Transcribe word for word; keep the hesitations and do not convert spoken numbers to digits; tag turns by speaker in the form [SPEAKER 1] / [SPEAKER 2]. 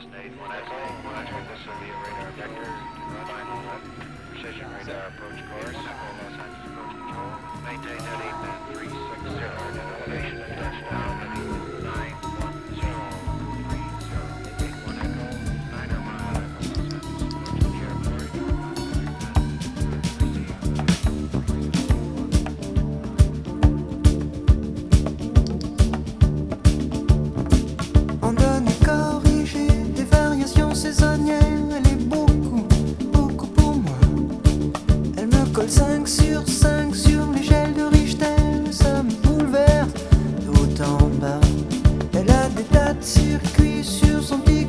[SPEAKER 1] Cessna eight one Echo, Roger, this will be a radar vector, final precision radar approach course, Echo Los Angeles approach control, maintain at eight band three six zero, and elevation and touchdown at nine one zero three zero, eight one Echo, niner mile Echo Los Angeles approach to the airport,
[SPEAKER 2] On donne et corriger des variations saisonnières. Elle est beaucoup, beaucoup pour moi. Elle me colle cinq sur cinq sur l'échelle de Richter. Ça me bouleverse de haut en bas. Elle a des tas de circuits sur son petit